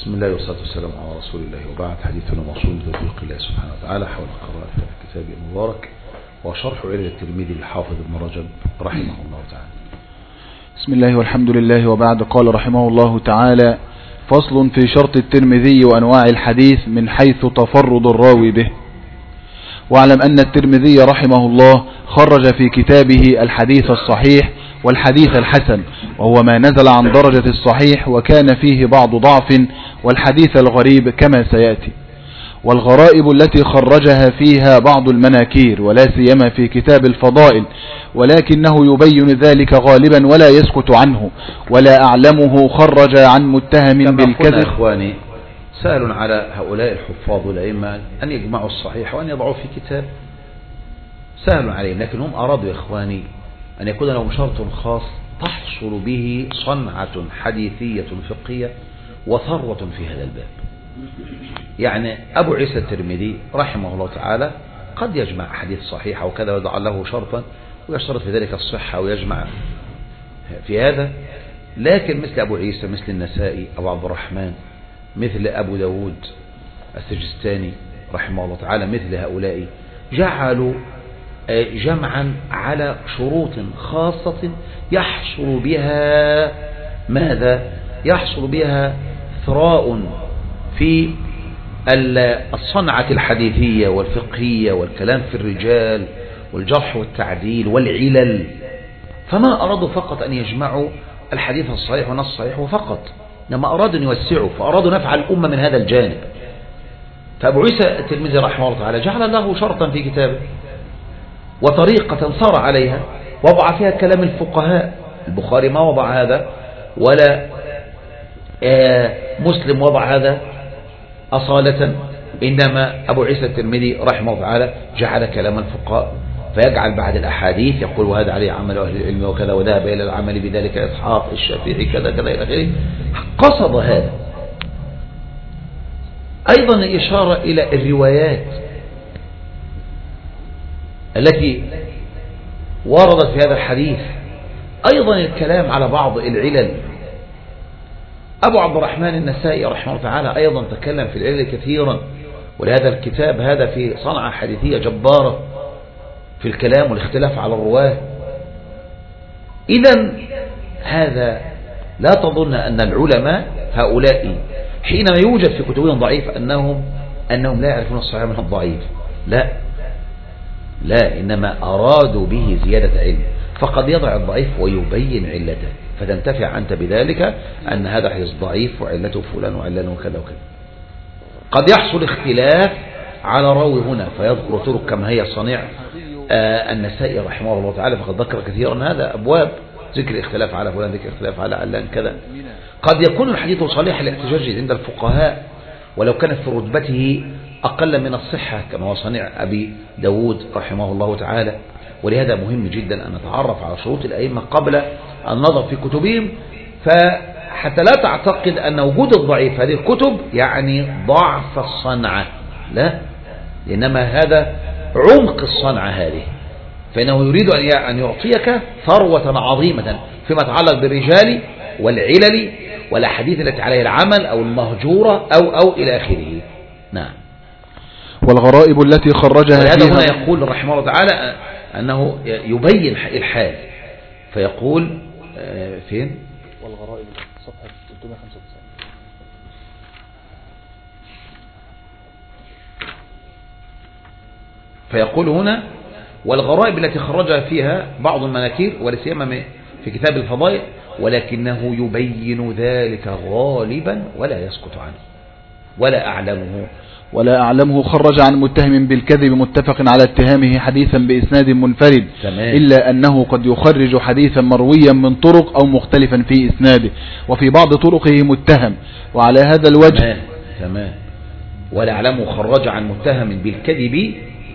بسم الله والصلاة والسلام على رسول الله، وبعد. حديثنا موصول بتوفيق الله سبحانه وتعالى حول قراءة الكتاب المبارك وشرح علل الترمذي للحافظ ابن رجب رحمه الله تعالى. بسم الله والحمد لله، وبعد. قال رحمه الله تعالى: فصل في شرط الترمذي وأنواع الحديث من حيث تفرد الراوي به. واعلم أن الترمذي رحمه الله خرج في كتابه الحديث الصحيح والحديث الحسن، وهو ما نزل عن درجة الصحيح وكان فيه بعض ضعف، والحديث الغريب كما سيأتي. والغرائب التي خرجها فيها بعض المناكير، ولا سيما في كتاب الفضائل، ولكنه يبين ذلك غالبا ولا يسكت عنه. ولا أعلمه خرج عن متهم بالكذب. إخواني، سهل على هؤلاء الحفاظ والأئمة أن يجمعوا الصحيح وأن يضعوه في كتاب، سهل عليهم، لكن هم أرادوا يا إخواني أن يكون لهم شرط خاص تحصل به صنعة حديثية فقهية وثروة في هذا الباب. يعني أبو عيسى الترمذي رحمه الله تعالى قد يجمع حديث صحيح وكذا ويضع له شرطا ويشترط في ذلك الصحة ويجمع في هذا، لكن مثل أبو عيسى، مثل النسائي، أبو عبد الرحمن، مثل أبو داود السجستاني رحمه الله تعالى، مثل هؤلاء جعلوا جمعا على شروط خاصة يحصل بها ماذا؟ يحصل بها ثراء في الصنعة الحديثية والفقهية والكلام في الرجال والجرح والتعديل والعلل. فما أرادوا فقط أن يجمعوا الحديث الصحيح والنص الصحيح وفقط، لما أرادوا أن يوسعوا، فأرادوا نفع الأمة من هذا الجانب. فأبو عيسى الترمذي رحمه الله تعالى جعل له شرطا في كتابه وطريقة صار عليها وضع فيها كلام الفقهاء. البخاري ما وضع هذا، ولا مسلم وضع هذا أصالة، إنما أبو عيسى الترمذي رحمه الله تعالى جعل كلام الفقهاء، فيجعل بعد الأحاديث يقول وهذا عليه عمل أهل العلم وكذا، وذهب إلى العمل بذلك إسحاق الشافعي كذا كذا إلى آخره. قصد هذا. أيضا إشارة إلى الروايات التي وردت في هذا الحديث، أيضا الكلام على بعض العلل. أبو عبد الرحمن النسائي رحمه الله تعالى أيضا تكلم في العلل كثيرا، ولهذا الكتاب هذا في صنعة حديثية جبارة في الكلام والاختلاف على الرواه. إذن هذا لا تظن أن العلماء هؤلاء حينما يوجد في كتبهم ضعيف أنهم لا يعرفون الصحيح من الضعيف، لا، إنما أرادوا به زيادة علم، فقد يضع الضعيف ويبين علته، فتنتفع أنت بذلك أن هذا حديث ضعيف وعلته فلان وعلانه وكذا وكذا. قد يحصل اختلاف على راوي هنا فيذكر طرق كما هي صنيع النسائي رحمه الله تعالى، فقد ذكر كثيرا هذا أبواب ذكر اختلاف على فلان، ذكر اختلاف على علان كذا. قد يكون الحديث صالح الاحتجاج عند الفقهاء ولو كانت في رتبته أقل من الصحة كما هو صنيع أبي داود رحمه الله تعالى. ولهذا مهم جدا أن نتعرف على شروط الأئمة قبل النظر في كتبهم، فحتى لا تعتقد أن وجود الضعيف في هذه الكتب يعني ضعف الصنعة، لا، إنما هذا عمق الصنعة هذه، فإنه يريد أن يعطيك ثروة عظيمة فيما يتعلق بالرجال والعلل والأحاديث التي عليها العمل أو المهجورة أو إلى آخره. نعم. والغرائب التي خرجها فيها، هنا يقول رحمه الله تعالى أنه يبين الحال، فيقول فين؟ والغرائب صفحة 395. فيقول هنا والغرائب التي خرجها فيها بعض المناكير، ولا سيما في كتاب الفضائل، ولكنه يبين ذلك غالبا ولا يسكت عنه. ولا أعلمه خرج عن متهم بالكذب متفق على اتهامه حديثا بإسناد منفرد، إلا أنه قد يخرج حديثا مرويا من طرق أو مختلفا في إسناده وفي بعض طرقه متهم، وعلى هذا الوجه تمام. ولا أعلمه خرج عن متهم بالكذب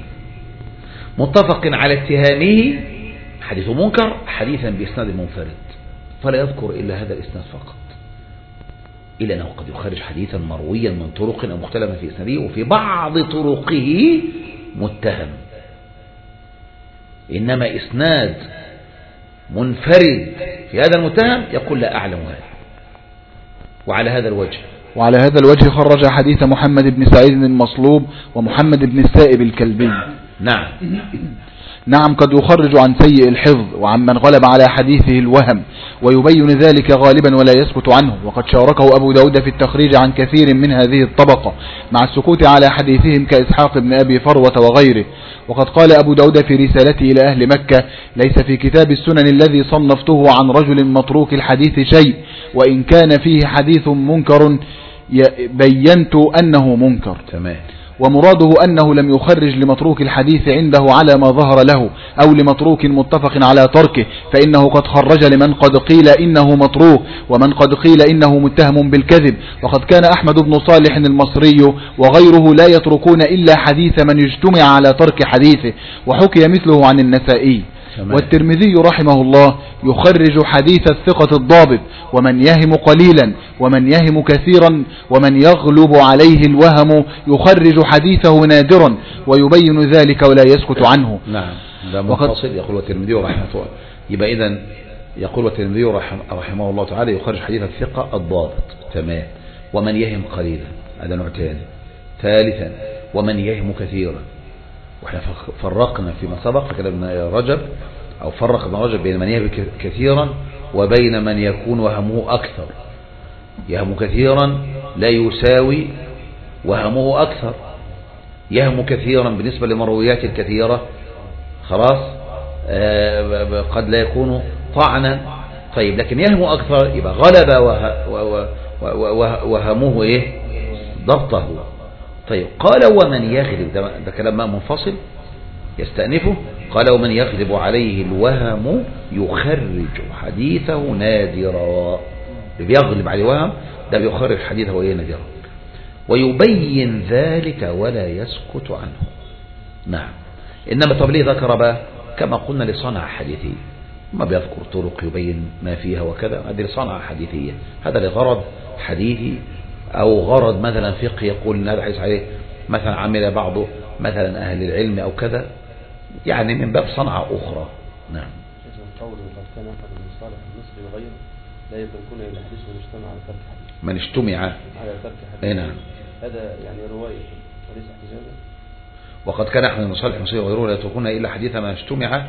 متفق على اتهامه حديث منكر حديثا بإسناد منفرد، فلا يذكر إلا هذا الإسناد فقط، إلا أنه قد يخرج حديثا مرويا من طرق أو مختلفا في إسناده وفي بعض طرقه متهم. إنما إسناد منفرد في هذا المتهم يقول لا أعلم هذا. وعلى هذا الوجه وعلى هذا الوجه خرج حديث محمد بن سعيد المصلوب ومحمد بن السائب الكلبي. نعم قد يخرج عن سيء الحفظ وعمن غلب على حديثه الوهم، ويبين ذلك غالبا ولا يسكت عنه، وقد شاركه أبو داود في التخريج عن كثير من هذه الطبقة مع السكوت على حديثهم كإسحاق بن أبي فروة وغيره. وقد قال أبو داود في رسالته إلى أهل مكة: ليس في كتاب السنن الذي صنفته عن رجل متروك الحديث شيء، وإن كان فيه حديث منكر بينت أنه منكر. تمام. ومراده أنه لم يخرج لمتروك الحديث عنده على ما ظهر له، أو لمتروك متفق على تركه، فإنه قد خرج لمن قد قيل إنه متروك، ومن قد قيل إنه متهم بالكذب. وقد كان أحمد بن صالح المصري وغيره لا يتركون إلا حديث من يجتمع على ترك حديثه، وحكي مثله عن النسائي. والترمذي رحمه الله يخرج حديث الثقة الضابط، ومن يهم قليلا ومن يهم كثيرا ومن يغلب عليه الوهم يخرج حديثه نادرا، ويبين ذلك ولا يسكت عنه. نعم. ده منفصل. يقول الترمذي رحمه الله، يبقى إذن يقول الترمذي رحمه الله تعالى يخرج حديث الثقة الضابط. تمام. ومن يهم قليلا، هذا نوع ثاني. ثالثا ومن يهم كثيرا، واحنا فرقنا فيما سبق كده ابن رجب، او فرق ابن رجب بين من يهم كثيرا وبين من يكون وهمه اكثر. يهم كثيرا لا يساوي وهمه اكثر. يهم كثيرا بالنسبة لمرويات الكثيرة خلاص قد لا يكون طعنا. طيب لكن يهم اكثر يبقى غلب وهمه ايه ضبطه. طيب قال ومن يغلب، ده كلام ما منفصل يستأنفه. قال ومن يغلب عليه الوهم يخرج حديثه نادرا. بيغلب عليه وهم ده بيخرج حديثه وهي نادرا، ويبين ذلك ولا يسكت عنه. نعم. إنما طب ليه ذكر بقى؟ كما قلنا لصنع حديثي، ما بيذكر طرق يبين ما فيها وكذا، هذه لصنع حديثية، هذا لغرض حديثي أو غرض مثلا فقه يقول إن هذا حديث عليه مثلا عمل بعضه مثلا أهل العلم أو كذا، يعني من باب صنعة أخرى. نعم. قوله قد كان أحمد بن صالح المصري وغيره لا يتركون إلى حديث من اجتمع على ترك حديث. من اجتمع على ترك حديث. نعم. هذا يعني رواية وليس احتجاجا. وقد كان أحمد بن صالح المصري وغيره لا يتركون إلا حديث ما اجتمع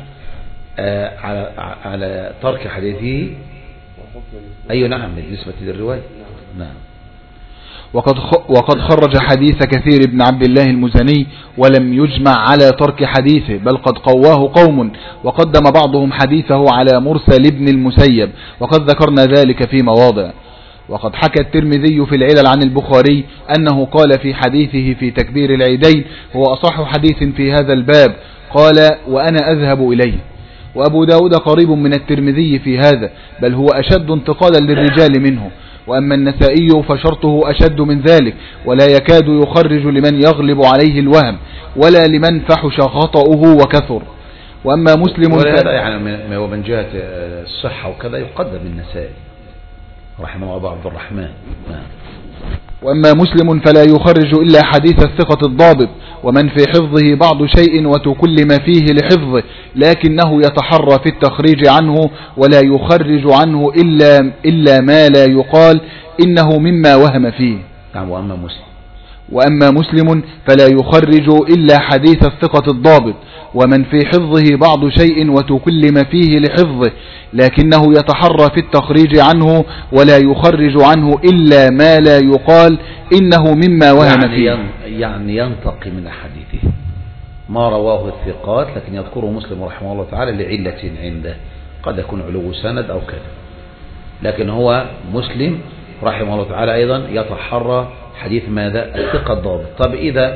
على ترك حديثه. أي نعم بالنسبة للرواية. نعم. وقد خرج حديث كثير بن عبد الله المزني ولم يجمع على ترك حديثه، بل قد قواه قوم، وقدم بعضهم حديثه على مرسل ابن المسيب، وقد ذكرنا ذلك في مواضع. وقد حكى الترمذي في العلل عن البخاري أنه قال في حديثه في تكبير العيدين: هو أصح حديث في هذا الباب، قال وأنا أذهب إليه. وأبو داود قريب من الترمذي في هذا، بل هو أشد انتقادا للرجال منه. وأما النسائي فشرطه أشد من ذلك، ولا يكاد يخرج لمن يغلب عليه الوهم، ولا لمن فحش خطأه وكثر. وأما مسلم وهذا يعني هو من جهة الصحة وكذا يقدم النسائي رحمه الله أبو عبد الرحمن. وأما مسلم فلا يخرج إلا حديث الثقة الضابط، ومن في حفظه بعض شيء وتكلم فيه لحفظه، لكنه يتحرى في التخريج عنه، ولا يخرج عنه إلا ما لا يقال إنه مما وهم فيه. نعم. وأما مسلم فلا يخرج إلا حديث الثقة الضابط، ومن في حفظه بعض شيء وتكلم فيه لحفظه، لكنه يتحرى في التخريج عنه، ولا يخرج عنه إلا ما لا يقال إنه مما وهم فيه. يعني ينتقي من حديثه ما رواه الثقات، لكن يذكره مسلم رحمه الله تعالى لعلة عنده، قد يكون علو سند أو كذا، لكن هو مسلم رحمه الله تعالى أيضا يتحرى حديث ماذا؟ الثقة الضابط. طب إذا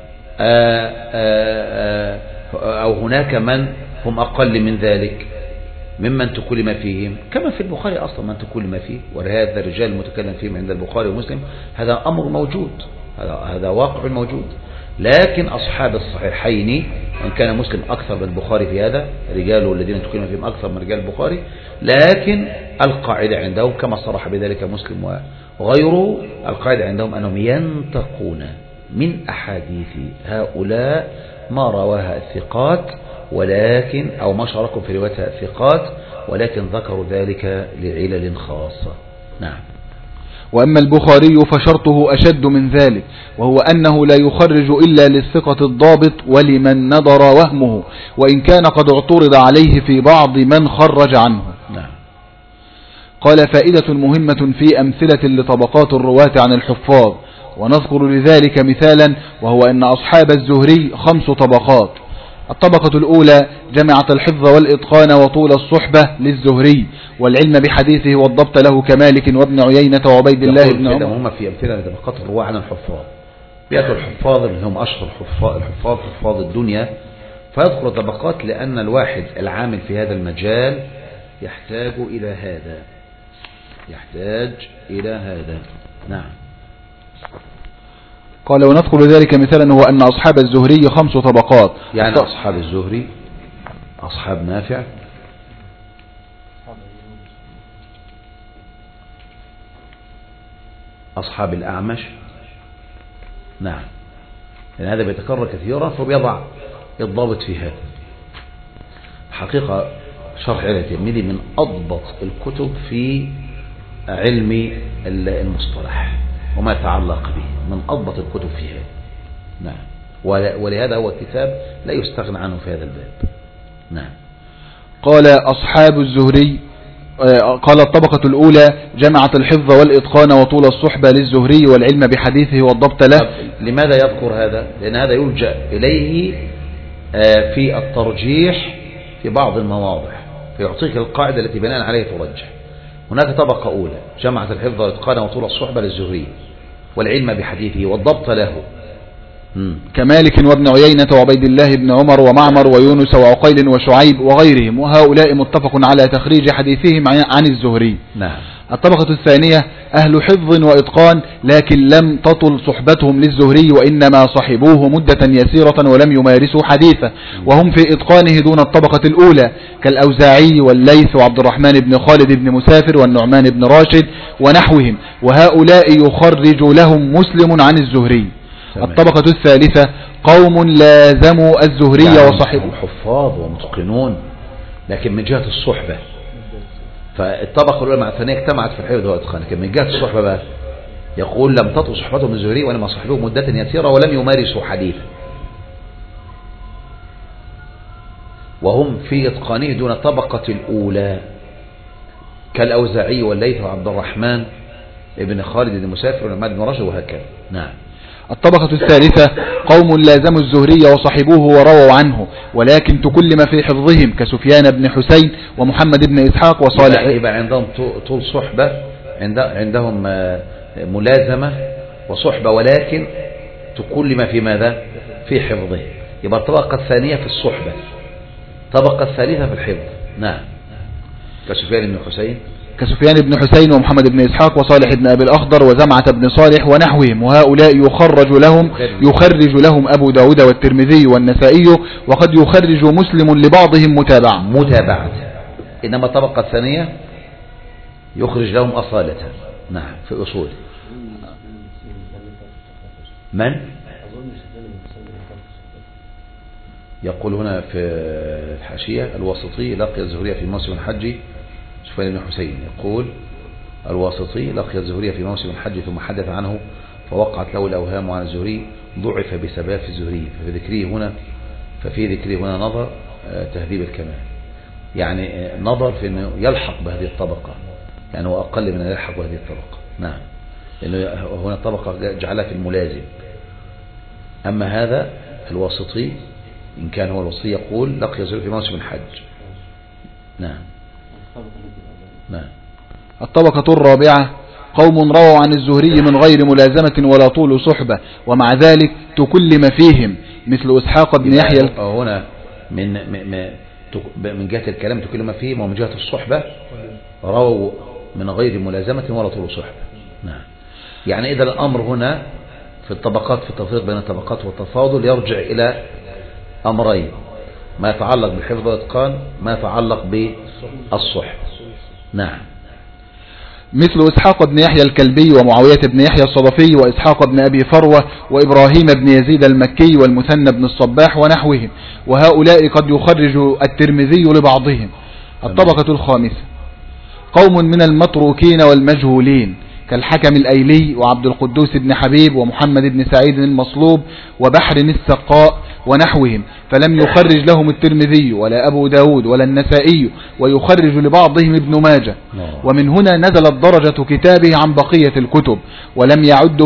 أو هناك من هم أقل من ذلك ممن تكلم فيهم، كما في البخاري أصلا من تكلم فيه، وهذا الرجال المتكلم فيهم عند البخاري ومسلم، هذا أمر موجود، هذا واقع موجود. لكن أصحاب الصحيحين وإن كان مسلم أكثر من البخاري في هذا، رجاله الذين تكلم فيهم أكثر من رجال البخاري، لكن القاعدة عندهم كما صرح بذلك مسلم وغيره، القاعدة عندهم أنهم ينتقون من أحاديث هؤلاء ما رواها الثقات، ولكن أو ما شاركوا في روايتها الثقات، ولكن ذكروا ذلك لعلل خاصة. نعم. وأما البخاري فشرطه أشد من ذلك، وهو أنه لا يخرج إلا للثقة الضابط ولمن نظر وهمه، وإن كان قد اعترض عليه في بعض من خرج عنه. قال: فائدة مهمة في أمثلة لطبقات الرواة عن الحفاظ، ونذكر لذلك مثالا، وهو أن أصحاب الزهري 5 طبقات. الطبقة الأولى جمعت الحفظ والإتقان وطول الصحبة للزهري، والعلم بحديثه والضبط له كمالك وابن عيينة وعبيد الله بن عمر. هم في أمثلة لطبقات الرواة عن الحفاظ، بيأتوا الحفاظ اللي هم أشهر حفاظ الدنيا، فيذكر طبقات لأن الواحد العامل في هذا المجال يحتاج إلى هذا. نعم. قال: ونذكر ذلك مثالا، هو أن أصحاب الزهري 5 طبقات. يعني أصحاب الزهري، أصحاب نافع، أصحاب الأعمش. نعم، يعني هذا بيتكرر كثيرا فبيضع الضابط في هذا. حقيقة شرح علة الترمذي من أضبط الكتب في علم المصطلح وما يتعلق به، من أضبط الكتب في هذا. نعم، ولهذا هو الكتاب لا يستغنى عنه في هذا الباب. نعم. قال: أصحاب الزهري، قال: الطبقة الأولى جمعت الحفظ والإتقان وطول الصحبة للزهري والعلم بحديثه والضبط له. لماذا يذكر هذا؟ لأن هذا يلجأ إليه في الترجيح في بعض المواضع، فيعطيك القاعدة التي بناء عليها ترجح. هناك طبقة أولى جمعت الحفظ والإتقان وطول الصحبة للزهري والعلم بحديثه والضبط له كمالك وابن عيينة وعبيد الله بن عمر ومعمر ويونس وعقيل وشعيب وغيرهم، وهؤلاء متفق على تخريج حديثهم عن الزهري. نعم. الطبقة الثانية أهل حفظ وإتقان لكن لم تطل صحبتهم للزهري، وإنما صحبوه مدة يسيرة ولم يمارسوا حديثه، وهم في إتقانه دون الطبقة الأولى كالأوزاعي والليث وعبد الرحمن بن خالد بن مسافر والنعمان بن راشد ونحوهم، وهؤلاء يخرج لهم مسلم عن الزهري. الطبقة الثالثة قوم لازموا الزهري يعني وصحبوا، حفاظ ومتقنون لكن من جهة الصحبة، فالطبقة الأولى مع الثانية اجتمعت في الحفظ والإتقان، لكن من جهة الصحبة بقى يقول لم تطل صحبتهم الزهري وإنما صحبوه مدة يسيرة ولم يمارسوا حديثا، وهم في إتقانه دون الطبقة الأولى كالأوزاعي والليث وعبد الرحمن ابن خالد بن مسافر والنعمان بن راشد وهكذا. نعم. الطبقة الثالثة قوم لازموا الزهري وصحبوه ورووا عنه ولكن تكلم في حفظهم كسفيان بن حسين ومحمد بن إسحاق وصالح. يبقى عندهم طول صحبة، عندهم ملازمة وصحبة ولكن تكلم في ماذا؟ في حفظه. يبقى الطبقة الثانية في الصحبة، الطبقة الثالثة في الحفظ. نعم. كسفيان بن حسين ومحمد بن إسحاق وصالح بن أبي الأخضر وزمعة بن صالح ونحوهم، وهؤلاء يخرج لهم أبو داود والترمذي والنسائي، وقد يخرج مسلم لبعضهم متابعة. إنما الطبقة الثانية يخرج لهم أصالة. نعم. في أصول من يقول هنا في الحاشية الواسطي لقي الزهري في موسم الحج. سفيان بن حسين يقول الواسطي لقي الزهري في موسم الحج ثم حدث عنه فوقعت له الأوهام عن الزهري، ضعف بسبب الزهري، ففي ذكره هنا نظر تهذيب الكمال، يعني نظر في أنه يلحق بهذه الطبقة، يعني هو أقل من يلحق بهذه الطبقة. نعم. لأنه هنا الطبقة جعلها في الملازم. أما هذا الواسطي إن كان هو الواسطي يقول لقي الزهري في موسم الحج. نعم. الطبقة الرابعة قوم رووا عن الزهري من غير ملازمة ولا طول صحبة ومع ذلك تكلم فيهم مثل إسحاق بن يحيى. هنا من جهة الكلام تكلم فيهم، ومن جهة الصحبة رووا من غير ملازمة ولا طول صحبة. نعم. يعني إذا الأمر هنا في الطبقات، في التفريق بين الطبقات والتفاضل يرجع إلى أمرين، ما يتعلق بالحفظ والإتقان، ما يتعلق بالصحبة. نعم. مثل إسحاق بن يحيى الكلبي ومعاوية بن يحيى الصدفي وإسحاق بن أبي فروة وإبراهيم بن يزيد المكي والمثنى بن الصباح ونحوهم، وهؤلاء قد يخرج الترمذي لبعضهم. الطبقة الخامسة قوم من المتروكين والمجهولين كالحكم الأيلي وعبد القدوس بن حبيب ومحمد بن سعيد المصلوب وبحر السقاء ونحوهم، فلم يخرج لهم الترمذي ولا أبو داود ولا النسائي، ويخرج لبعضهم ابن ماجه. ومن هنا نزلت درجة كتابه عن بقية الكتب، ولم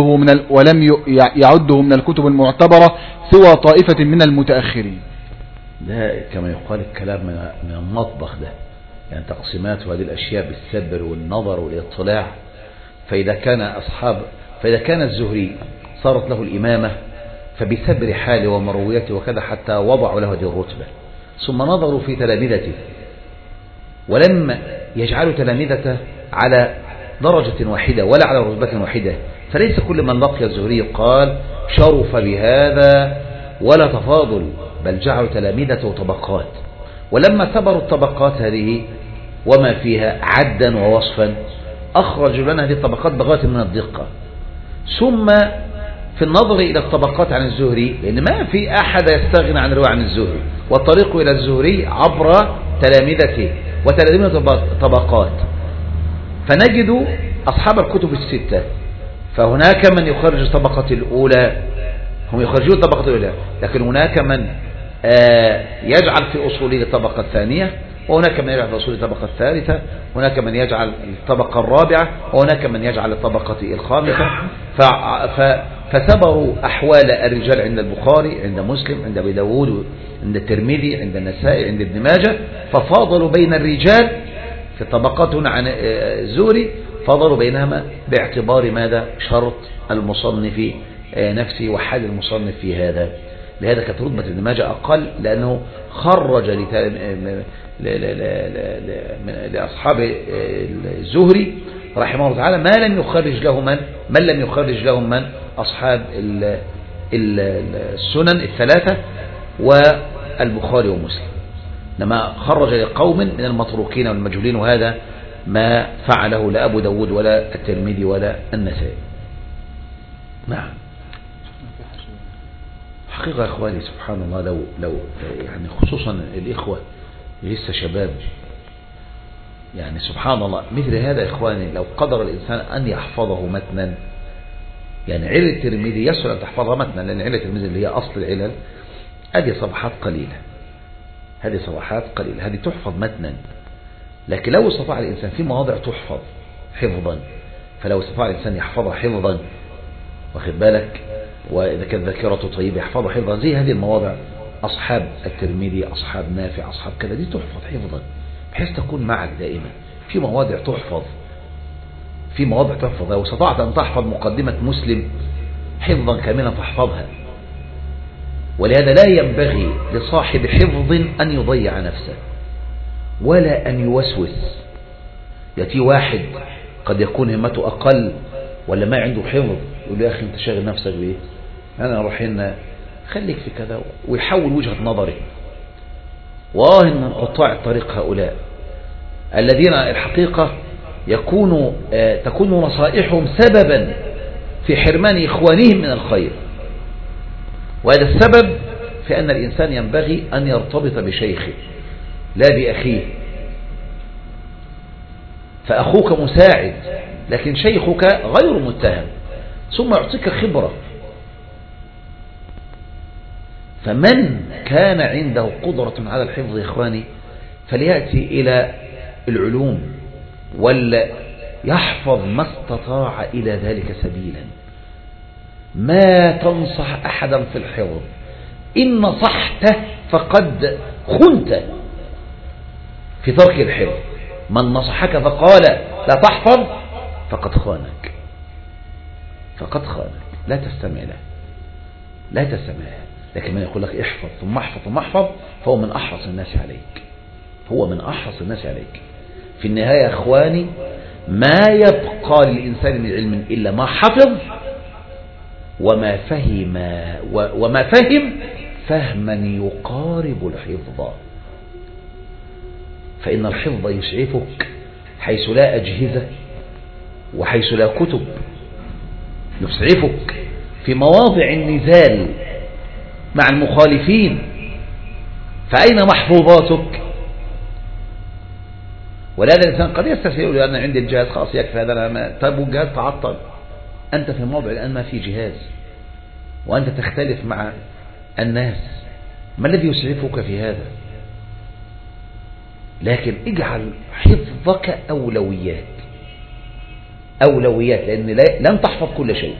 يعده من الكتب المعتبرة سوى طائفة من المتأخرين. ده كما يقال الكلام من المطبخ ده، يعني تقسيمات هذه الأشياء بالسبر والنظر والاطلاع. فإذا كان الزهري صارت له الإمامة فبسبر حاله ومرويته وكذا حتى وضعوا له هذه الرتبة، ثم نظروا في تلامذته ولم يجعلوا تلامذته على درجة واحدة ولا على رتبة واحدة، فليس كل من لقي الزهري قال شرف بهذا ولا تفاضل، بل جعلوا تلامذته طبقات. ولما سبروا الطبقات هذه وما فيها عدا ووصفا أخرجوا لنا هذه الطبقات بغاية من الدقة. ثم في النظر إلى الطبقات عن الزهري، لأن ما في أحد يستغنى عن الرواية عن الزهري، والطريق إلى الزهري عبر تلامذته وتلامذة طبقات، فنجد أصحاب الكتب الستة، فهناك من يخرج الطبقة الأولى، هم يخرجون الطبقة الأولى، لكن هناك من يجعل في أصوله الطبقة الثانية، وهناك من يجعل في أصوله الطبقة الثالثة، وهناك من يجعل الطبقة الرابعة، وهناك من يجعل الطبقة الخامسة. فسبروا أحوال الرجال عند البخاري، عند مسلم، عند أبي داود، عند الترمذي، عند النسائي، عند ابن ماجه، ففاضلوا بين الرجال في طبقات عن الزهري، فاضلوا بينهما باعتبار ماذا؟ شرط المصنف نفسه وحال المصنف في هذا. لهذا كانت رتبة ابن ماجه أقل، لأنه خرج لأصحاب الزهري رحمه الله تعالى ما لم يخرج لهم من أصحاب السنن الثلاثة والبخاري ومسلم، لما خرج لقوم من المتروكين والمجهولين، وهذا ما فعله لا أبو داود ولا الترمذي ولا النسائي. نعم. حقيقة يا إخواني سبحان الله، لو يعني خصوصا الإخوة لسه شباب، يعني سبحان الله مثل هذا يا إخواني، لو قدر الإنسان أن يحفظه متنا، يعني علة الترمذي يسهل أن تحفظها متنا، لأن علة الترمذي اللي هي أصل العلل هذه صفحات قليلة، هذه تحفظ متنا. لكن لو استطاع الإنسان في مواضع تحفظ حفظا، فلو استطاع الإنسان يحفظها حفظا، واخد بالك، وإذا كانت ذاكرته طيبة يحفظها حفظا، زي هذه المواضع أصحاب الترمذي، أصحاب نافع، أصحاب كذا، دي تحفظ حفظا بحيث تكون معك دائما. في مواضع تحفظ، لو استطعت أن تحفظ مقدمة مسلم حفظا كاملا تحفظها. ولهذا لا ينبغي لصاحب حفظ أن يضيع نفسه ولا أن يوسوس. يأتي واحد قد يكون همته أقل ولا ما عنده حفظ، يقول يا أخي أنت شاغل نفسك بإيه؟ أنا رايحين خليك في كذا، ويحول وجهة نظري. من قطاع الطريق هؤلاء الذين الحقيقة تكون نصائحهم سببا في حرمان إخوانهم من الخير. وهذا السبب في أن الإنسان ينبغي أن يرتبط بشيخه لا بأخيه. فأخوك مساعد لكن شيخك غير متهم، ثم يعطيك خبرة. فمن كان عنده قدرة على الحفظ يا إخواني فليأتي إلى العلوم وليحفظ ما استطاع إلى ذلك سبيلا. ما تنصح أحدا في الحفظ، إن نصحته فقد خنت في ترك الحفظ. من نصحك فقال لا تحفظ فقد خانك، لا تستمع له. لكن من يقول لك احفظ ثم احفظ ثم احفظ فهو من أحرص الناس عليك. في النهاية يا اخواني ما يبقى للإنسان من علم إلا ما حفظ وما فهم فهما يقارب الحفظ. فإن الحفظ يسعفك حيث لا أجهزة وحيث لا كتب، يسعفك في مواضع النزال مع المخالفين. فأين محفوظاتك؟ ولهذا الإنسان قد يستسهل لأن عندي الجهاز خلاص يكفي هذا. طيب والجهاز تعطل، أنت في موضع الآن ما في جهاز وأنت تختلف مع الناس، ما الذي يسعفك في هذا؟ لكن اجعل حفظك أولويات، لأن لن تحفظ كل شيء.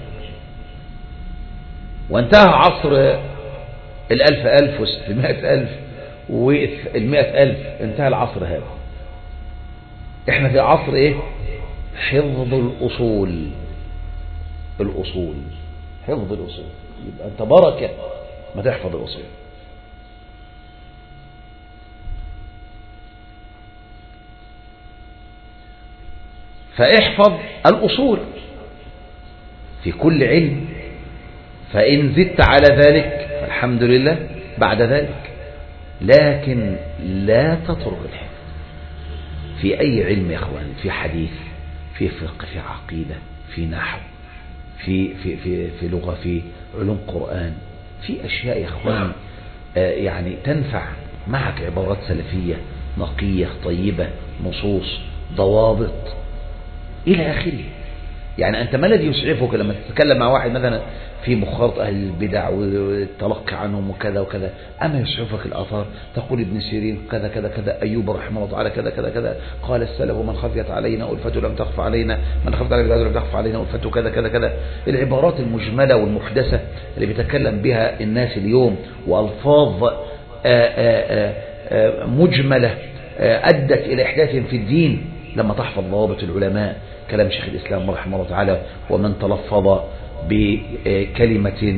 وانتهى عصر 1000 و600,000 وال100,000، انتهى العصر هذا. احنا في عصر ايه؟ حفظ الأصول. حفظ الأصول. يبقى انت بركة ما تحفظ الأصول. فاحفظ الأصول في كل علم، فإن زدت على ذلك فالحمد لله بعد ذلك، لكن لا تترك الحفظ في أي علم يا أخوان، في حديث، في فقه، في عقيدة، في نحو، في لغة، في علوم قرآن، في أشياء يا أخوان يعني تنفع معك، عبارات سلفية نقية طيبة، نصوص، ضوابط إلى آخره. يعني أنت ما الذي يسعفك لما تتكلم مع واحد مثلا في مخالطة أهل البدع والتلقي عنهم وكذا وكذا؟ أما يسعفك الآثار، تقول ابن سيرين كذا كذا كذا، أيوب رحمه الله تعالى كذا كذا كذا، قال السلف من خفيت علينا ألفته لم تخف علينا، من خفت علينا لم تخف علينا ألفته كذا كذا كذا. العبارات المجملة والمحدثة اللي بيتكلم بها الناس اليوم، وألفاظ مجملة أدت إلى إحداث في الدين. لما تحفظ ضوابط العلماء، كلام شيخ الإسلام رحمه الله تعالى، ومن تلفظ بكلمة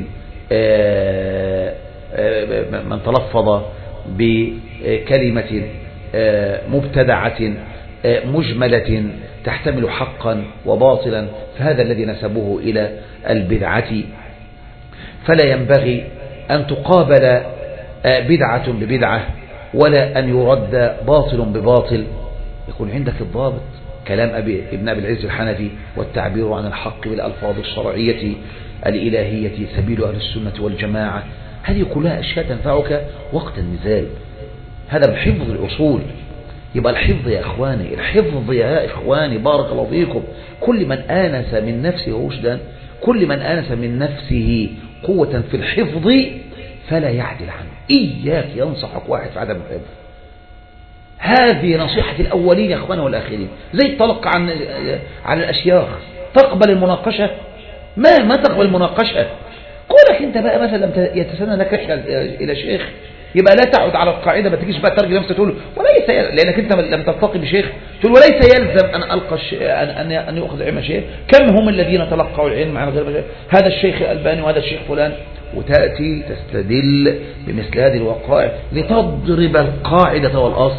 من تلفظ بكلمة مبتدعة مجملة تحتمل حقا وباطلا، فهذا الذي نسبوه إلى البدعة. فلا ينبغي أن تقابل بدعة ببدعة، ولا أن يرد باطل بباطل. يكون عندك الضابط. كلام ابن أبي العز الحنفي: والتعبير عن الحق بالألفاظ الشرعية الإلهية سبيل أهل السنة والجماعة. هذه كلها أشياء تنفعك وقت النزال. هذا بحفظ الأصول. يبقى الحفظ يا إخواني، الحفظ يا إخواني بارك الله فيكم. كل من آنس من نفسه رشدا، كل من آنس من نفسه قوة في الحفظ فلا يعدل عنه. إياك ينصحك واحد في عدم الحفظ. هذه نصيحة الأولين يا أخواني والآخرين. زي التلقى عن الأشياخ. تقبل المناقشة؟ ما تقبل المناقشة. قولك أنت بقى مثلا لم يتسنى لك رحلة إلى شيخ، يبقى لا تعد على القاعدة. ما تجيش بقى ترجع نفسك تقول وليس، لأنك أنت لم تلتقي بشيخ، تقول وليس يلزم أن ألقى أن يأخذ علم شيخ. كم هم الذين تلقوا العلم عن غير شيخ؟ هذا الشيخ الألباني وهذا الشيخ فلان. وتأتي تستدل بمثل هذه الوقائع لتضرب القاعدة والأصل.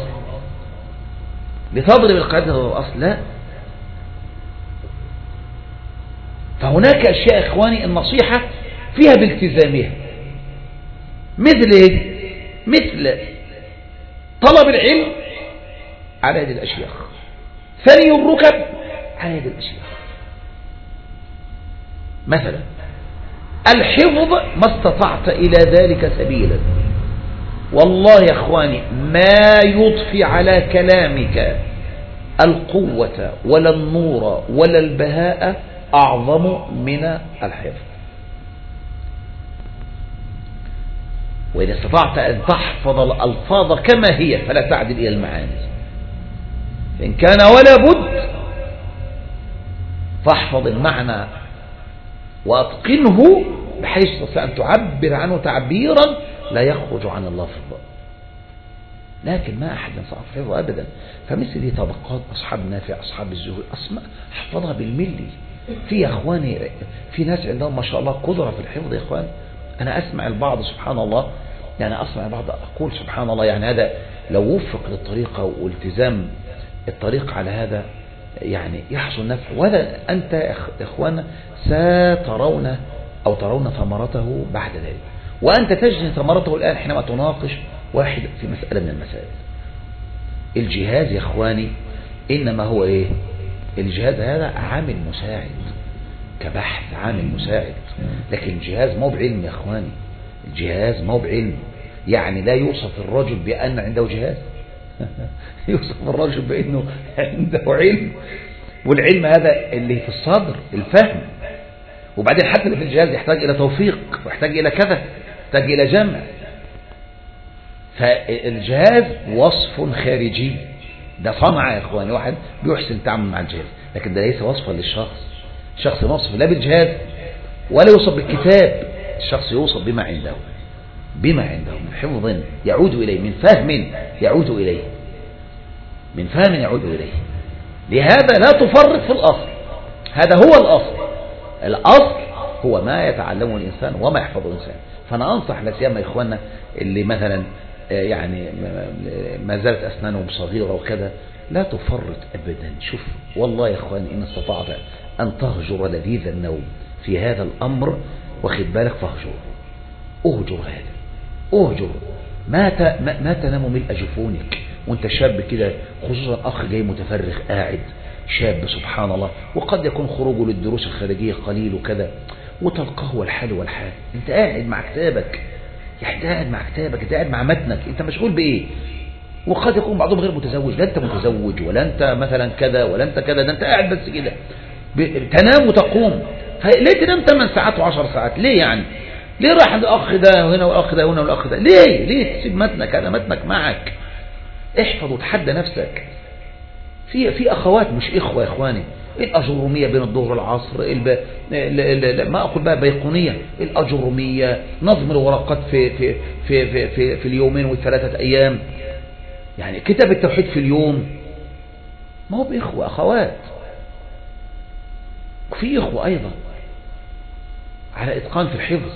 لتضرب القاعدة والأصل لا. فهناك أشياء إخواني النصيحة فيها بالتزامها. مثل طلب العلم على يد الأشياخ، ثني الركب على يد الأشياخ. مثلا الحفظ ما استطعت إلى ذلك سبيلا. والله يا إخواني ما يضفي على كلامك القوة ولا النور ولا البهاء أعظم من الحفظ. وإذا استطعت أن تحفظ الألفاظ كما هي فلا تعدل إلى المعاني. إن كان ولا بد فاحفظ المعنى وأتقنه بحيث تستطيع أن تعبر عنه تعبيرا لا يخرج عن اللفظ. لكن ما أحد ينصح حفظه أبدا. فمثل دي طبقات أصحاب نافع، أصحاب الزهد، أسماء حفظها بالملي. في يا أخواني في ناس عندهم ما شاء الله قدرة في الحفظ يا أخوان. أنا أسمع البعض سبحان الله، يعني أسمع البعض أقول سبحان الله، يعني هذا لو وفق للطريقة والتزام الطريق على هذا يعني يحصل نفع. وهذا أنت يا إخوان سترون أو ترون ثمرته بعد ذلك. وأنت تجني ثمرته الآن حينما تناقش واحد في مسألة من المسائل. الجهاز يا إخواني إنما هو إيه؟ الجهاز هذا عامل مساعد كبحث، عامل مساعد. لكن الجهاز مو بعلم يا إخواني. الجهاز مو بعلم. يعني لا يوصف الرجل بأن عنده جهاز. يوصف الرجل بأنه عنده علم، والعلم هذا اللي في الصدر الفهم، وبعدين حتى اللي في الجهاز يحتاج إلى توفيق ويحتاج إلى كذا، يحتاج إلى جمع. فالجهاز وصف خارجي، ده صنعة يا إخواني، واحد بيحسن التعامل مع الجهاز، لكن ده ليس وصفا للشخص. الشخص يوصف لا بالجهاز ولا يوصف بالكتاب، الشخص يوصف بما عنده، بما عنده من حفظ يعود إليه، من فهم يعود إليه، من فهم يعود إليه. لهذا لا تفرط في الأصل، هذا هو الأصل. الأصل هو ما يتعلمه الإنسان وما يحفظه الإنسان. فأنا أنصح لسيما إخواننا اللي مثلا يعني ما زالت أسنانهم صغيرة وكذا، لا تفرط أبدا. شوف والله يا إخواني إن استطعت أن تهجر لذيذ النوم في هذا الأمر، واخد بالك، فاهجر، أهجر هذا، أهجر. ما تنام ملء جفونك وانت شاب كده، خصوصا أخ جاي متفرغ قاعد شاب سبحان الله، وقد يكون خروجه للدروس الخارجية قليل وكذا، وتلقاه والحال والحال، انت قاعد مع كتابك، يعني قاعد مع كتابك، انت قاعد مع متنك، انت مشغول بإيه؟ وقد يكون بعضهم غير متزوج، لا انت متزوج ولا انت مثلا كذا ولا انت كذا، ده انت قاعد بس كده تنام وتقوم. ليه تنام 8 ساعات و10 ساعات؟ ليه يعني؟ ليه راح الأخ ده هنا والأخ ده هنا والأخ ده؟ ليه تسيب متنك؟ هذا متنك معك، احفظ وتحدى نفسك. في أخوات مش إخوة يا إخواني، الأجرومية بين الظهر والعصر، ما أقول بقى بيقونية، الأجرومية، نظم الورقات في اليومين والثلاثة أيام، يعني كتاب التوحيد في اليوم، ما هو بإخوة أخوات. وفي إخوة أيضا على إتقان في الحفظ.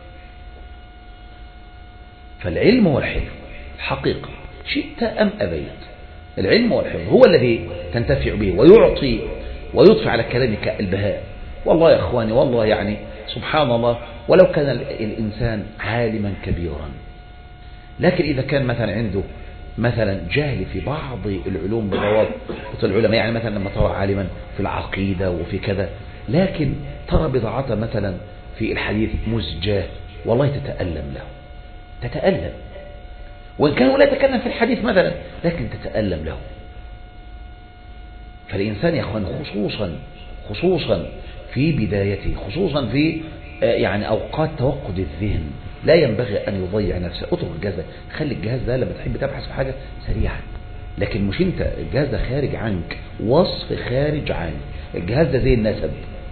فالعلم والحفظ الحقيقة شئت أم أبيت، العلم والحفظ هو الذي تنتفع به ويعطي ويضفي على كلامك البهاء. والله يا أخواني، والله يعني سبحان الله، ولو كان الإنسان عالما كبيرا، لكن إذا كان مثلا عنده مثلا جهل في بعض العلوم بضوابط العلماء، يعني مثلا لما ترى عالما في العقيدة وفي كذا، لكن ترى بضاعته مثلا في الحديث مزجاه، والله تتألم له، تتألم، وإن كان لا يتكلم في الحديث مثلا، لكن تتألم له. فالإنسان يا أخوان خصوصا في بدايته، خصوصا في يعني أوقات توقد الذهن، لا ينبغي أن يضيع نفسه. اترك الجهاز ده، خلي الجهاز ده لما تحب تبحث في حاجة سريعا، لكن مش انت الجهاز ده خارج عنك، وصف خارج عنك. الجهاز ده زي النسب،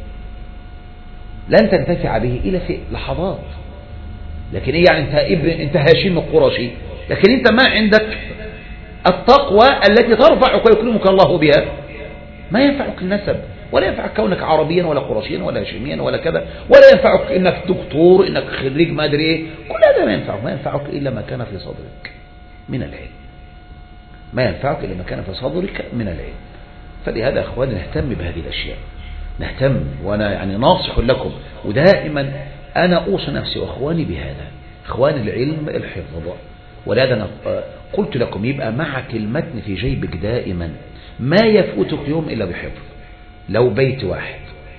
لن تنتفع به إلا في لحظات. لكن ايه يعني انت هاشم القرشي، لكن انت ما عندك التقوى التي ترفعك ويكرمك الله بها، ما ينفعك النسب، ولا ينفعك كونك عربيا ولا قرشيا ولا هاشميا ولا كذا، ولا ينفعك انك دكتور، انك خريج ما ادري ايه، كل هذا ما ينفعك الا ما كان في صدرك من العلم، ما ينفعك الا ما كان في صدرك من العلم. فلهذا يا اخواني نهتم بهذه الاشياء، نهتم. وانا يعني ناصح لكم، ودائما انا اوصي نفسي واخواني بهذا، اخوان العلم الحفظ. ولهذا انا قلت لكم يبقى معك المتن في جيبك دائما، ما يفوتك يوم الا بحفظ. لو بيت واحد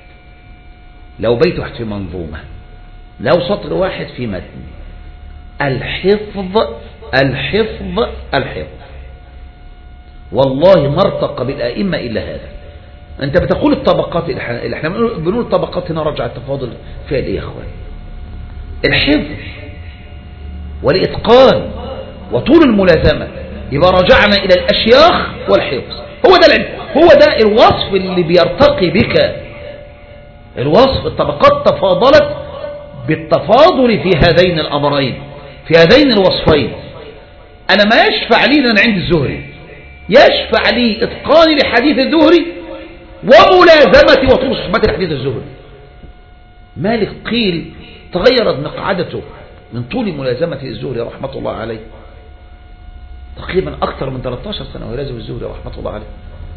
في منظومة، لو سطر واحد في متن، الحفظ والله ما ارتقى بالائمة الا هذا. انت بتقول الطبقات، اللي احنا بنقول الطبقات هنا رجع التفاضل فيها ايه يا اخوان؟ الحفظ والاتقان وطول الملازمة. يبقى رجعنا الى الاشياخ والحفظ، هو ده العلم، هو ده الوصف اللي بيرتقي بك. الوصف، الطبقات تفاضلت بالتفاضل في هذين الامرين، في هذين الوصفين. انا ما يشفع لي انا عند الزهري، يشفع لي اتقاني لحديث الزهري وملازمتي وطول صحبتي لحديث الزهري. مالك قيل تغيرت مقعدته من طول ملازمة الزهري رحمة الله عليه، تقريبا أكثر من 13 سنة ويلازم الزهري رحمة الله عليه.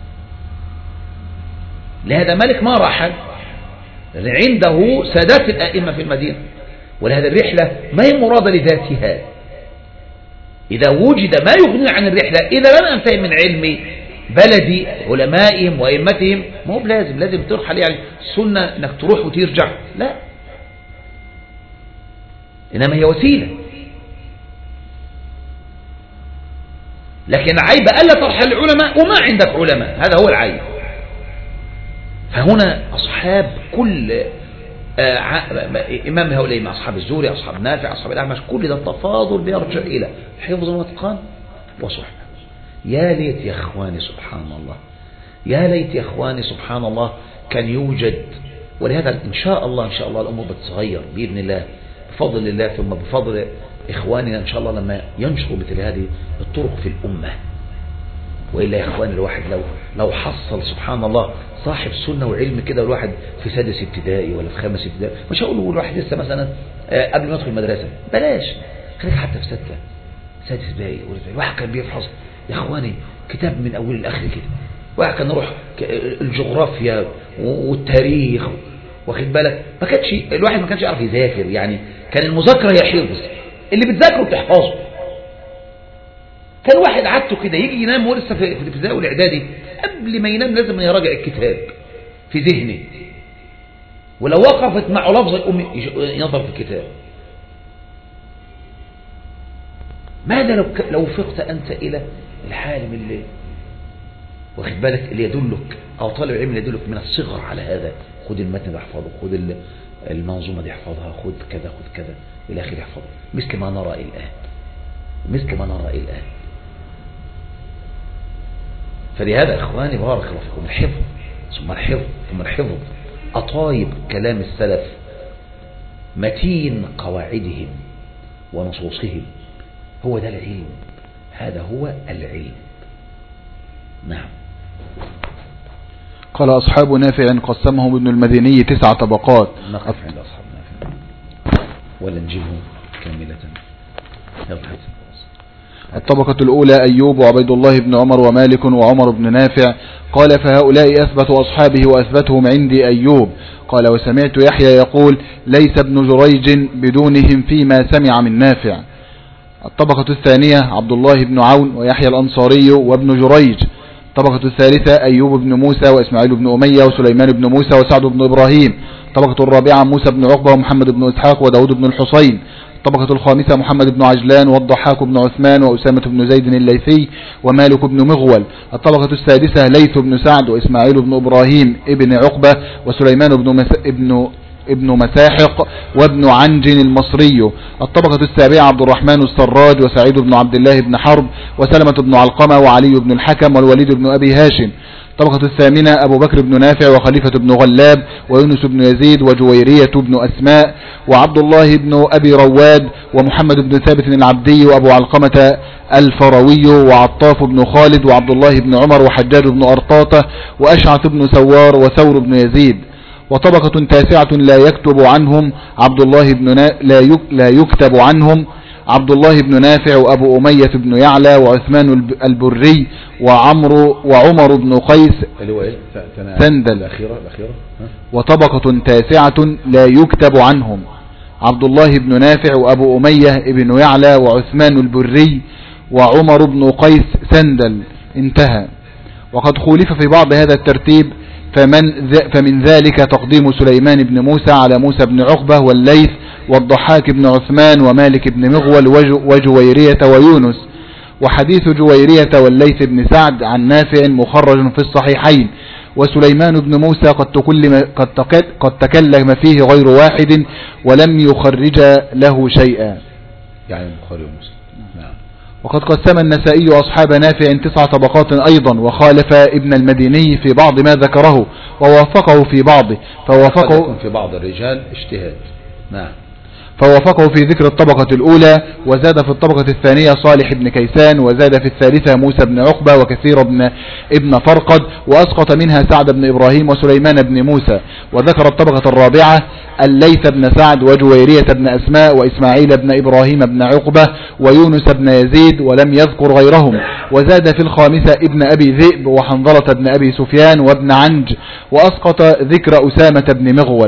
لهذا مالك ما رحل، عنده سادات الآئمة في المدينة. ولهذا الرحلة ما هي مرادة لذاتها، إذا وجد ما يغني عن الرحلة، إذا لم أنتهي من علم بلدي علمائهم وأئمتهم، ما هو لازم ترحل، يعني السنة أنك تروح وترجع، لا، إنما هي وسيلة. لكن عيب ألا ترحل العلماء وما عندك علماء، هذا هو العيب. فهنا أصحاب كل إمام هؤلاء مع أصحاب الزهري، أصحاب نافع، أصحاب الأعمش، كل ده التفاضل بيرجع إلى حفظ واتقان وصحبة. يا ليت يا إخواني سبحان الله، يا ليت يا إخواني سبحان الله كان يوجد. ولهذا إن شاء الله الأمور بتتغير بإذن الله بفضل الله، ثم بفضل إخواننا إن شاء الله لما ينشروا مثل هذه الطرق في الأمة. وإلا يا إخواني الواحد لو حصل سبحان الله صاحب سنة وعلم كده، الواحد في سادس ابتدائي ولا في خامس ابتدائي، مش هقول الواحد لسه مثلا قبل ما يدخل المدرسة، بلاش خليك حتى في سادس ابتدائي، الواحد كان بيفحص يا إخواني كتاب من أول الآخر كده، واحد كان نروح الجغرافيا والتاريخ، واخد بالك، الواحد ما كانش يعرف يذاكر، يعني كان المذاكرة هي حفظ، اللي بتذاكره بتحفظه. كان واحد عادته كده يجي ينام وهو لسه في الابتدائي والاعدادي، قبل ما ينام لازم يراجع الكتاب في ذهنه، ولو وقفت مع لفظ الأم ينظر في الكتاب. ماذا لو وفقت أنت إلى الحالم اللي واخد بالك اللي يدلك، أو طالب العلم اللي يدلك من الصغر على هذا، خد المتن ده احفظه، خد المنظومة دي احفظها، خد كذا خد كذا إلى آخره احفظه، مثل ما نرى الآن. فلهذا إخواني بارك الله فيكم، الحفظ ثم الحفظ أطايب كلام السلف، متين قواعدهم ونصوصهم، هو ده العلم، هذا هو العلم. نعم. قال أصحاب نافع قسمهم ابن المديني 9 طبقات. نقف عند أصحاب نافع ولا نجيبهم كاملة. الطبقة الأولى أيوب وعبيد الله بن عمر ومالك وعمر بن نافع. قال فهؤلاء أثبتوا أصحابه وأثبتهم عندي أيوب. قال وسمعت يحيى يقول ليس ابن جريج بدونهم فيما سمع من نافع. الطبقة الثانية عبد الله بن عون ويحيى الأنصاري وابن جريج. الطبقة الثالثة أيوب بن موسى وإسماعيل بن أمية وسليمان بن موسى وسعد بن إبراهيم. الطبقة الرابعة موسى بن عقبة ومحمد بن إسحاق وداود بن الحصين. الطبقة الخامسة محمد بن عجلان والضحاك بن عثمان وأسامة بن زيد الليثي ومالك بن مغول. الطبقة السادسة ليث بن سعد وإسماعيل بن إبراهيم ابن عقبة وسليمان ابن مساحق وابن عنجن المصري. الطبقة السابعة عبد الرحمن السراج وسعيد بن عبد الله بن حرب وسلمة بن علقمة وعلي بن الحكم والوليد بن أبي هاشم. الطبقة الثامنة أبو بكر بن نافع وخليفة بن غلاب ويونس بن يزيد وجويرية بن أسماء وعبد الله بن أبي رواد ومحمد بن ثابت العبدي وأبو علقمة الفروي وعطاف بن خالد وعبد الله بن عمر وحجاج بن أرطاطة وأشعث بن سوار وثور بن يزيد. وطبقة تاسعة لا يكتب عنهم عبد الله بن نافع وأبو أمية بن يعلى وعثمان البري وعمر بن قيس سندل. وطبقة تاسعة لا يكتب عنهم عبد الله بن نافع وأبو أمية بن يعلى وعثمان البري وعمر بن قيس سندل. انتهى. وقد خولف في بعض هذا الترتيب، فمن ذلك تقديم سليمان بن موسى على موسى بن عقبة والليث والضحاك بن عثمان ومالك بن مغول وجويرية ويونس. وحديث جويرية والليث بن سعد عن نافع مخرج في الصحيحين. وسليمان بن موسى قد تكلم فيه غير واحد ولم يخرج له شيئا، يعني البخاري ومسلم. نعم. وقد قسم النسائي أصحاب نافع 9 طبقات أيضا، وخالف ابن المديني في بعض ما ذكره ووافقه في بعضه، فوافقه في بعض الرجال اجتهاد. نعم. فوافقه في ذكر الطبقة الأولى، وزاد في الطبقة الثانية صالح بن كيسان، وزاد في الثالثة موسى بن عقبة وكثير ابن فرقد، وأسقط منها سعد بن إبراهيم وسليمان بن موسى. وذكر الطبقة الرابعة الليث بن سعد وجويرية بن أسماء وإسماعيل بن إبراهيم بن عقبة ويونس بن يزيد ولم يذكر غيرهم. وزاد في الخامسة ابن أبي ذئب وحنظلة بن أبي سفيان وابن عنج، وأسقط ذكر أسامة بن مغول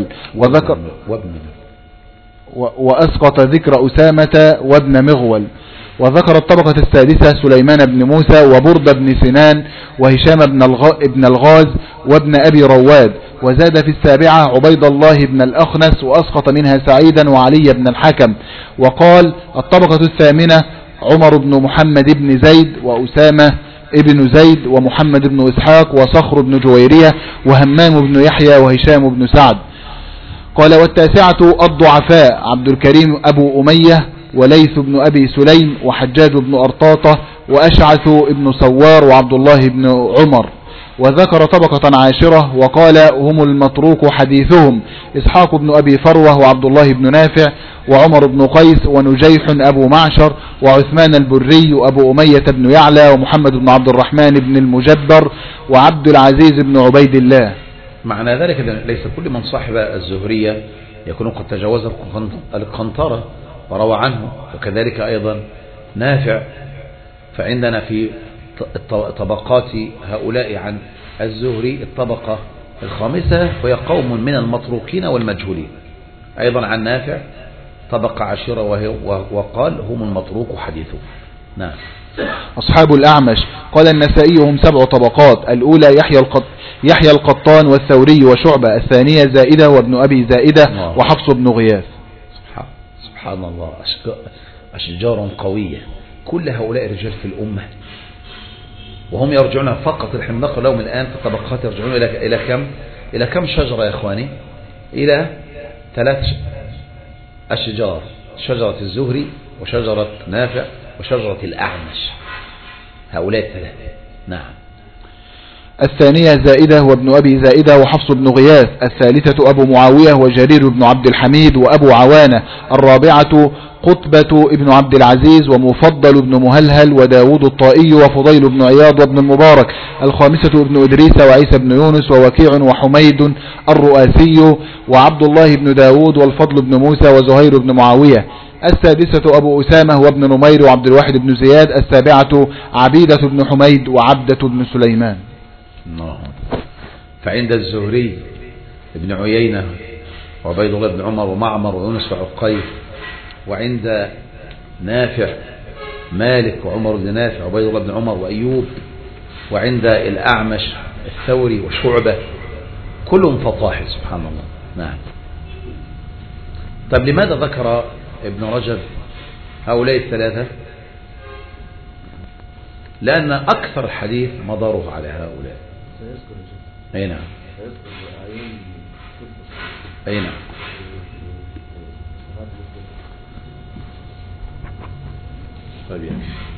وأسقط ذكر أسامة وابن مغول. وذكر الطبقة السادسة سليمان بن موسى وبرد بن سنان وهشام بن الغاز وابن أبي رواد. وزاد في السابعة عبيد الله بن الأخنس وأسقط منها سعيدا وعلي بن الحكم. وقال الطبقة الثامنة عمر بن محمد بن زيد وأسامة ابن زيد ومحمد بن إسحاق وصخر بن جويرية وهمام بن يحيى وهشام بن سعد. قال والتاسعة الضعفاء عبد الكريم أبو أمية وليث بن أبي سليم وحجاج بن أرطاطة وأشعث بن سوار وعبد الله بن عمر. وذكر طبقة عاشرة وقال هم المتروك حديثهم إسحاق بن أبي فروة وعبد الله بن نافع وعمر بن قيس ونجيح أبو معشر وعثمان البري وأبو أمية بن يعلى ومحمد بن عبد الرحمن بن المجبر وعبد العزيز بن عبيد الله. معنى ذلك أن ليس كل من صاحب الزهرية يكون قد تجاوز القنطرة وروى عنه، وكذلك أيضا نافع. فعندنا في طبقات هؤلاء عن الزهري الطبقة الخامسة وهي قوم من المتروكين والمجهولين. أيضا عن نافع طبقة عشرة وقال هم المتروك حديثه. نعم. أصحاب الأعمش قال النسائي هم 7 طبقات. الأولى يحيى القطان والثوري وشعبة. الثانية زائدة وابن أبي زائدة وحفص بن غياث. سبحان الله، أشجار قوية. كل هؤلاء الرجال في الأمة وهم يرجعون فقط، نحن نقول لهم الآن في الطبقات يرجعون إلى كم شجرة يا إخواني؟ إلى 3 أشجار: شجرة الزهري وشجرة نافع وشجرة الأعمش. هؤلاء 3. نعم. الثانية زائدة وابن أبي زائدة وحفص بن غياث. الثالثة أبو معاوية وجرير بن عبد الحميد وأبو عوانة. الرابعة قطبة ابن عبد العزيز ومفضل بن مهلهل وداود الطائي وفضيل بن عياض وابن المبارك. الخامسة ابن إدريس وعيسى بن يونس ووكيع وحميد الرؤاسي وعبد الله بن داود والفضل بن موسى وزهير بن معاوية. السادسة أبو أسامة وابن نمير وعبد الواحد بن زياد. السابعة عبيدة بن حميد وعبدة بن سليمان. فعند الزهري ابن عيينة وعبيد الله بن عمر ومعمر ويونس وعقيل. وعند نافع مالك وعمر بن نافع وعبيد الله بن عمر وأيوب. وعند الأعمش الثوري وشعبة. كلهم فطاحل سبحان الله. نعم. طب لماذا ذكر ابن رجب هؤلاء 3؟ لأن أكثر الحديث مداره على هؤلاء. أي نعم. أي نعم. طيب يعني.